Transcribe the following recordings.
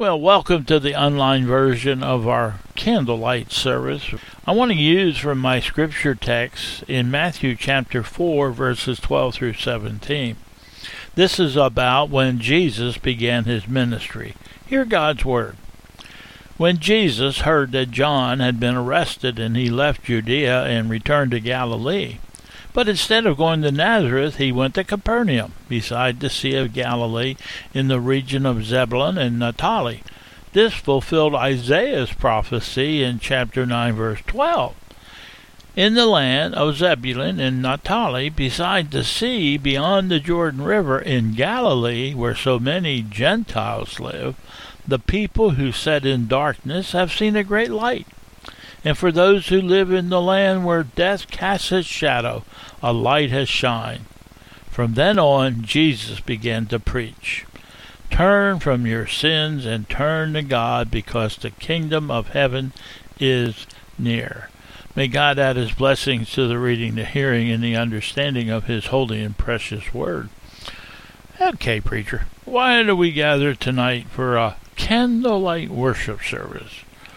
Well, welcome to the online version of our candlelight service. I want to use from my scripture text in Matthew chapter 4, verses 12 through 17. This is about when Jesus began his ministry. Hear God's word. When Jesus heard that John had been arrested and he left Judea and returned to Galilee. But instead of going to Nazareth, he went to Capernaum, beside the Sea of Galilee, in the region of Zebulun and Naphtali. This fulfilled Isaiah's prophecy in chapter 9, verse 12. In the land of Zebulun and Naphtali, beside the sea, beyond the Jordan River, in Galilee, where so many Gentiles live, the people who sat in darkness have seen a great light. And for those who live in the land where death casts its shadow, a light has shined. From then on, Jesus began to preach. Turn from your sins and turn to God, because the kingdom of heaven is near. May God add his blessings to the reading, the hearing, and the understanding of his holy and precious word. Okay, preacher, why do we gather tonight for a candlelight worship service?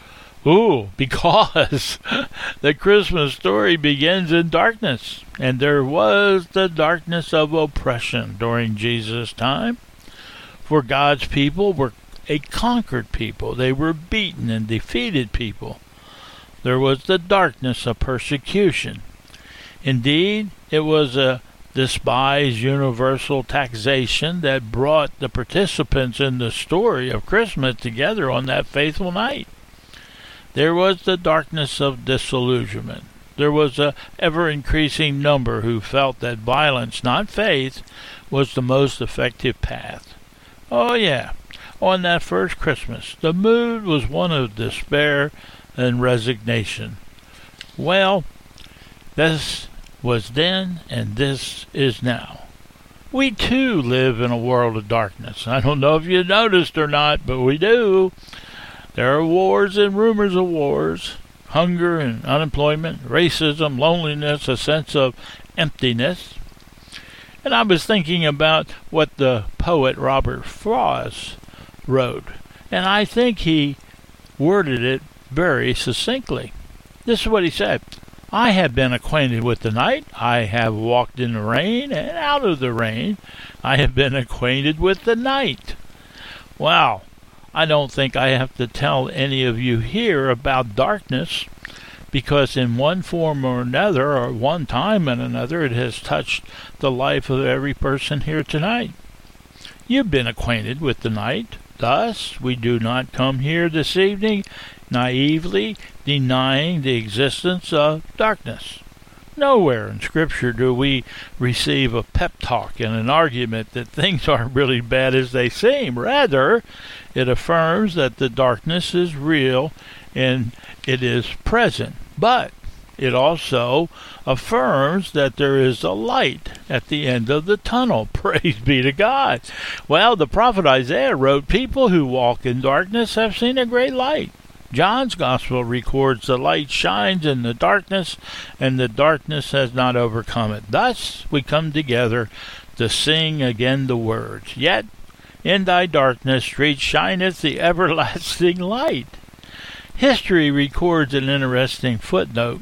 Because the Christmas story begins in darkness, and there was the darkness of oppression during Jesus' time. For God's people were a conquered people. They were beaten and defeated people. There was the darkness of persecution. Indeed, it was a despised universal taxation that brought the participants in the story of Christmas together on that faithful night. There was the darkness of disillusionment. There was a ever-increasing number who felt that violence, not faith, was the most effective path. Oh yeah, on that first Christmas, the mood was one of despair and resignation. Well, this was then and this is now. We too live in a world of darkness. I don't know if you noticed or not, but we do. There are wars and rumors of wars, hunger and unemployment, racism, loneliness, a sense of emptiness. And I was thinking about what the poet Robert Frost wrote, and I think he worded it very succinctly. This is what he said: I have been acquainted with the night, I have walked in the rain, and out of the rain I have been acquainted with the night. Wow. I don't think I have to tell any of you here about darkness, because in one form or another, or one time and another, it has touched the life of every person here tonight. You've been acquainted with the night. Thus, we do not come here this evening naively denying the existence of darkness. Nowhere in Scripture do we receive a pep talk and an argument that things aren't really bad as they seem. Rather, it affirms that the darkness is real and it is present. But it also affirms that there is a light at the end of the tunnel. Praise be to God. Well, the prophet Isaiah wrote, people who walk in darkness have seen a great light. John's Gospel records the light shines in the darkness, and the darkness has not overcome it. Thus we come together to sing again the words, Yet in thy darkness street shineth the everlasting light. History records an interesting footnote,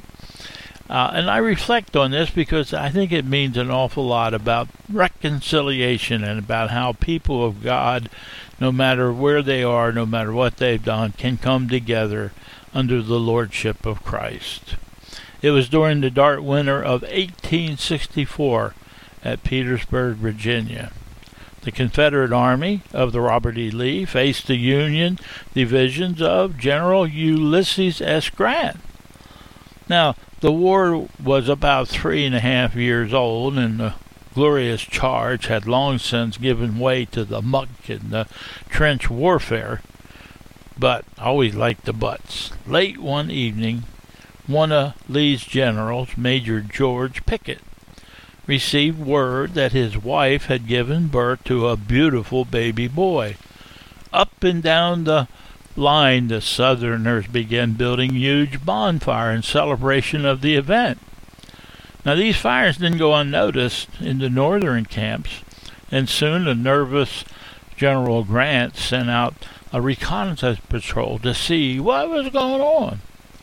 and I reflect on this because I think it means an awful lot about reconciliation and about how people of God, no matter where they are, no matter what they've done, can come together under the lordship of Christ. It was during the dark winter of 1864 at Petersburg, Virginia. The Confederate Army of the Robert E. Lee faced the Union divisions of General Ulysses S. Grant. Now, the war was about 3.5 years old, and the glorious charge had long since given way to the muck and the trench warfare. But I always liked the buts. Late one evening, one of Lee's generals, Major George Pickett, received word that his wife had given birth to a beautiful baby boy. Up and down the line, the Southerners began building huge bonfires in celebration of the event. Now, these fires didn't go unnoticed in the northern camps, and soon the nervous General Grant sent out a reconnaissance patrol to see what was going on.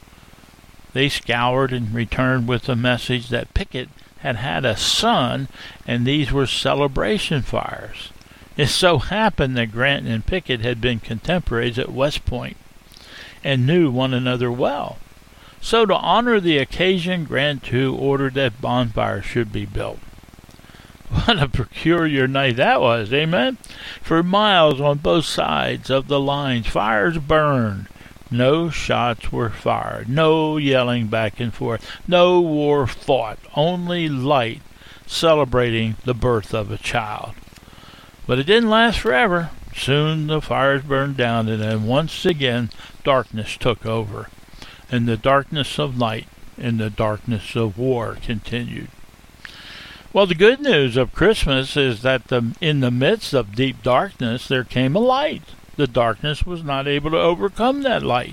They scoured and returned with the message that Pickett had had a son, and these were celebration fires. It so happened that Grant and Pickett had been contemporaries at West Point and knew one another well. So to honor the occasion, Grant too ordered that bonfires should be built. What a peculiar night that was, amen? For miles on both sides of the lines, fires burned. No shots were fired, no yelling back and forth, no war fought, only light celebrating the birth of a child. But it didn't last forever. Soon the fires burned down, and then once again darkness took over, and the darkness of night and the darkness of war continued. Well, the good news of Christmas is that in the midst of deep darkness there came a light. The darkness was not able to overcome that light.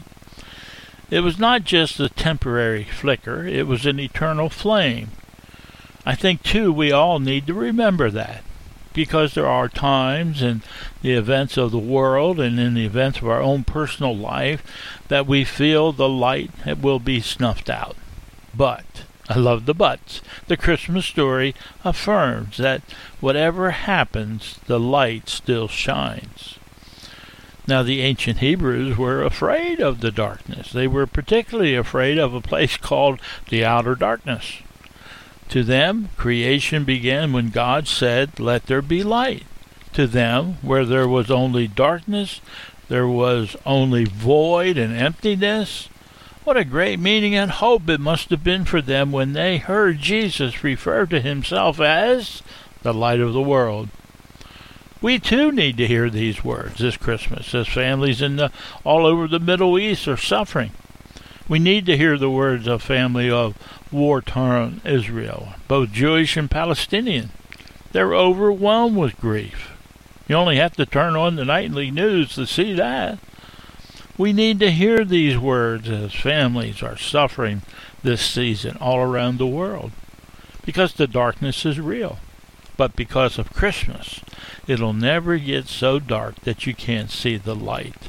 It was not just a temporary flicker, it was an eternal flame. I think, too, we all need to remember that, because there are times in the events of the world and in the events of our own personal life that we feel the light will be snuffed out. But, I love the buts, the Christmas story affirms that whatever happens, the light still shines. Now, the ancient Hebrews were afraid of the darkness. They were particularly afraid of a place called the outer darkness. To them, creation began when God said, "Let there be light." To them, where there was only darkness, there was only void and emptiness. What a great meaning and hope it must have been for them when they heard Jesus refer to himself as the light of the world. We too need to hear these words this Christmas as families all over the Middle East are suffering. We need to hear the words of family of war-torn Israel, both Jewish and Palestinian. They're overwhelmed with grief. You only have to turn on the nightly news to see that. We need to hear these words as families are suffering this season all around the world, because the darkness is real. But because of Christmas, it'll never get so dark that you can't see the light.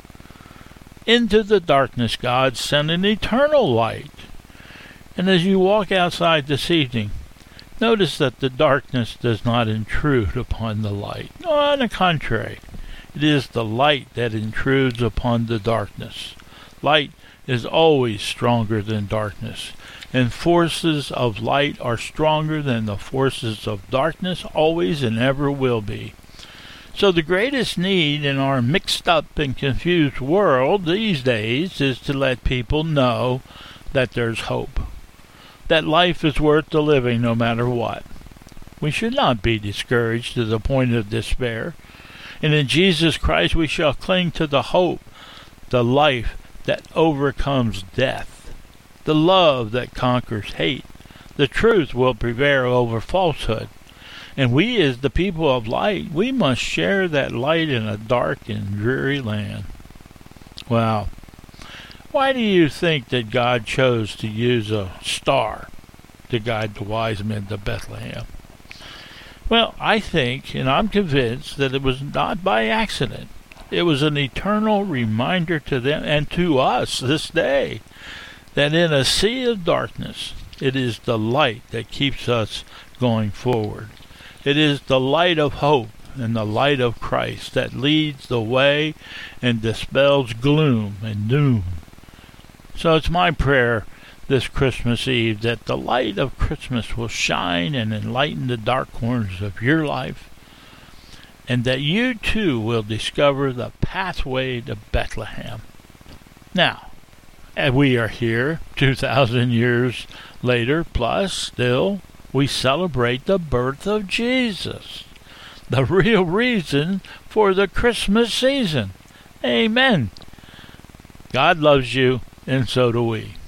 Into the darkness, God sent an eternal light. And as you walk outside this evening, notice that the darkness does not intrude upon the light. No, on the contrary, it is the light that intrudes upon the darkness. Light is always stronger than darkness, and forces of light are stronger than the forces of darkness, always and ever will be. So the greatest need in our mixed up and confused world these days is to let people know that there's hope, that life is worth the living no matter what. We should not be discouraged to the point of despair, and in Jesus Christ we shall cling to the hope, the life that overcomes death, the love that conquers hate. The truth will prevail over falsehood. And we, as the people of light, we must share that light in a dark and dreary land. Wow. Why do you think that God chose to use a star to guide the wise men to Bethlehem? Well, I think, and I'm convinced, that it was not by accident. It was an eternal reminder to them and to us this day that in a sea of darkness, it is the light that keeps us going forward. It is the light of hope and the light of Christ that leads the way and dispels gloom and doom. So it's my prayer this Christmas Eve that the light of Christmas will shine and enlighten the dark corners of your life, and that you too will discover the pathway to Bethlehem. Now, as we are here 2,000 years later plus still, we celebrate the birth of Jesus, the real reason for the Christmas season. Amen. God loves you, and so do we.